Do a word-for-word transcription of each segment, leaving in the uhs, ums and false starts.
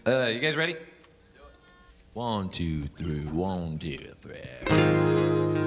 Uh, you guys ready? One, two, three, one, two, three.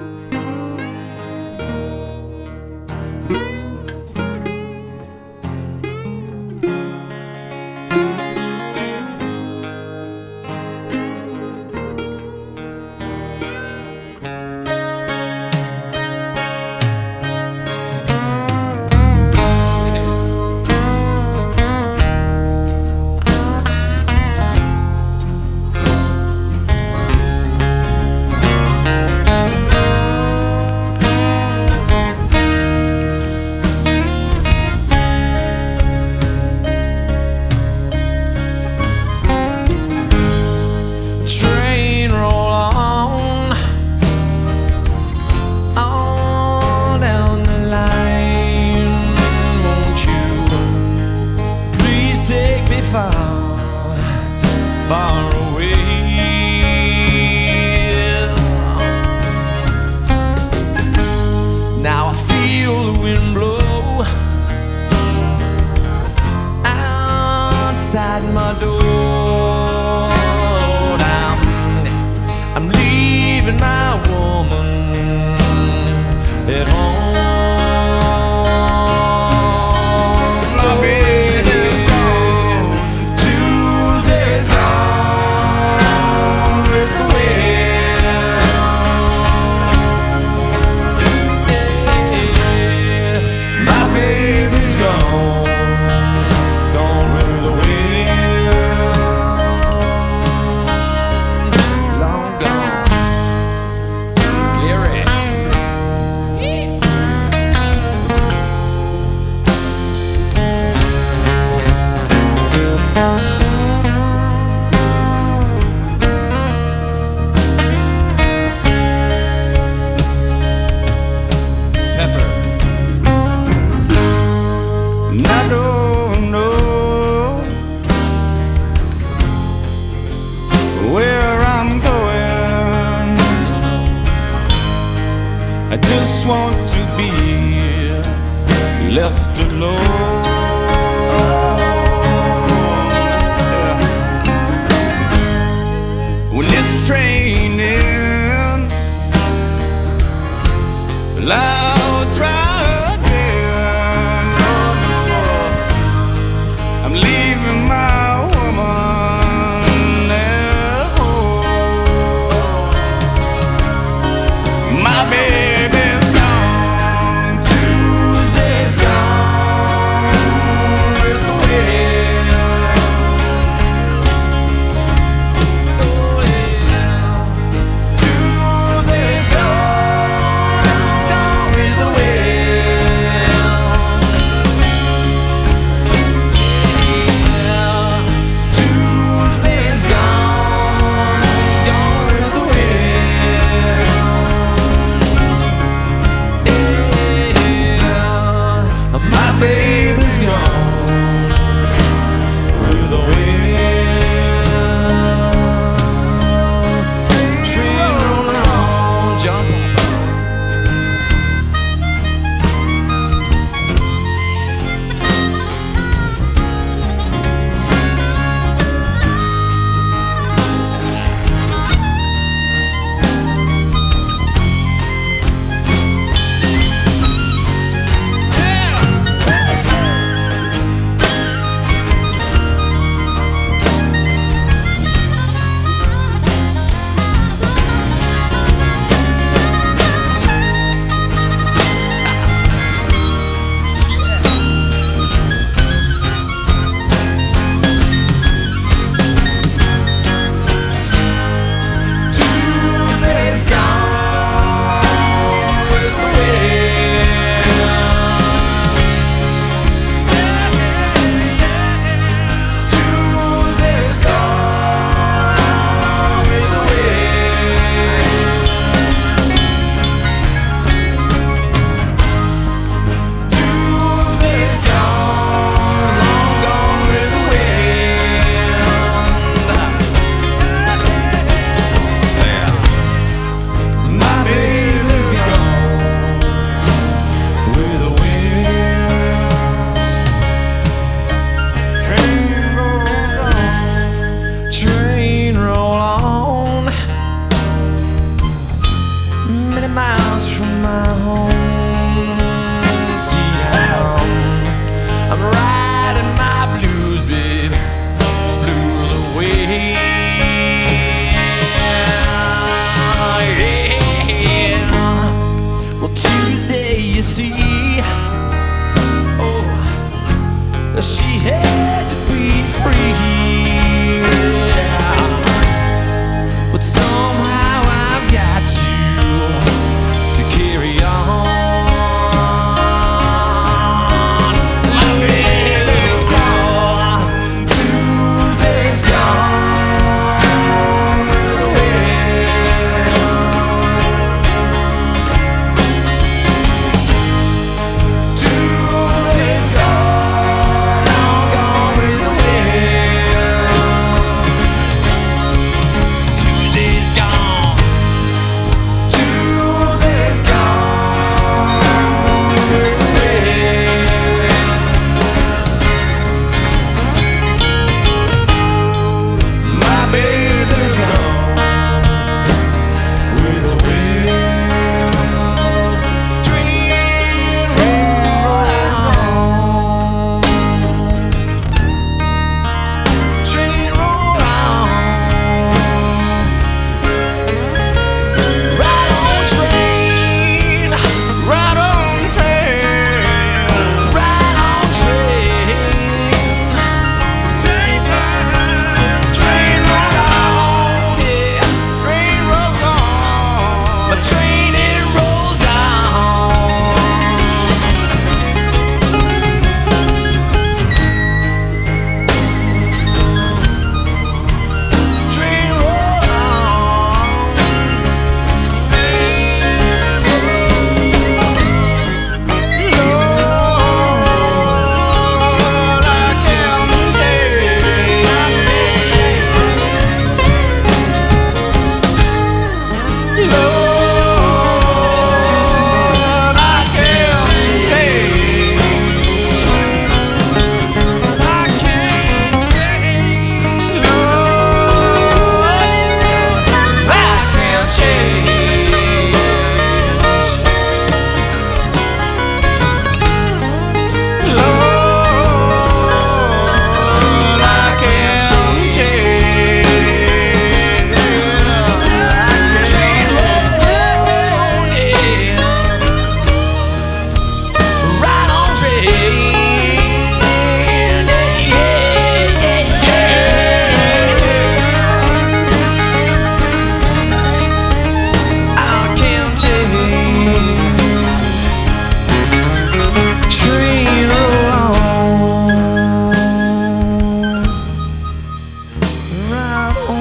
Train roll on, on down the line. Won't you please take me far, far away? Now I feel the wind blow outside my door. Now I'm leaving my woman at home. My baby's gone, Tuesday's gone with the wind. Yeah, my baby's gone, gone with the wind.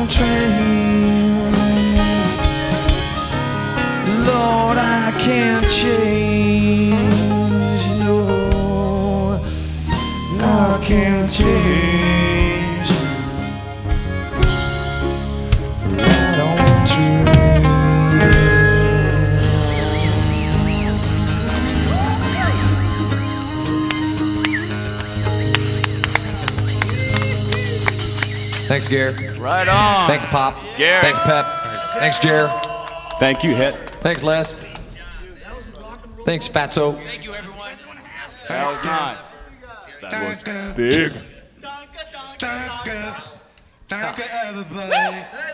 train. Lord, I can't change. No, I can't change. Right on train. Thanks, Gare. Right on. Thanks, Pop. Gare. Thanks, Pep. Thanks, Jer. Thank you, Hit. Thanks, Les. Thanks, Fatso. Thank you, everyone. That was nice. That was big. Thank you, everybody.